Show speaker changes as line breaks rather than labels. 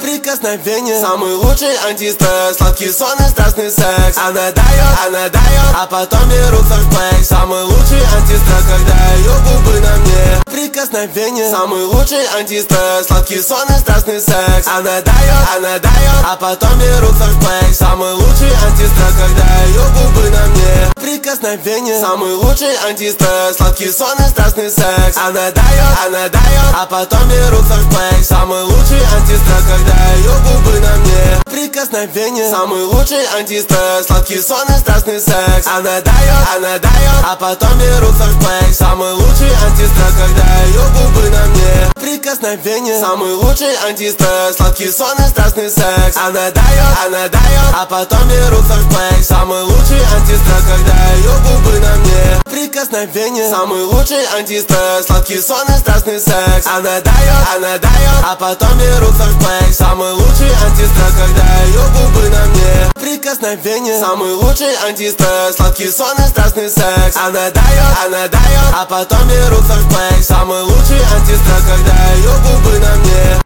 прикосновение. Самый лучший антистресс, сладкий сон и страстный секс. Она дает, а потом берутся в плей. Самый лучший антистресс, когда ее губы на мне. Прикосновение. Самый лучший антистресс, сладкий сон и страстный секс. Она дает, а потом берутся в плей. Самый лучший антистресс, когда ее губы на мне. Прикосновение. Самый лучший антистресс, сладкий сон и страстный секс. Она дает, а потом берутся в плей. Самый лучший антистресс, когда ее губы на мне. Прикосновение. Самый лучший антистресс, сладкий сон и страстный секс. Она дает, а потом берутся в плей. Самый лучший антистресс, когда ее губы на мне. Прикосновение. Самый лучший антистресс, сладкий сон и страстный секс. Она дает, а потом берутся в плей. Самый лучший антистресс, когда ее губы на мне. Прикосновение. Самый лучший антистресс, сладкий сон и страстный секс. Она дает, а потом берутся в плей. Самый лучший антистресс, когда ее губы на мне. Прикосновение. Самый лучший антистресс, сладкий сон и страстный секс. Она дает, а потом берутся в плей. Самый лучший антистресс, когда ее губы на мне.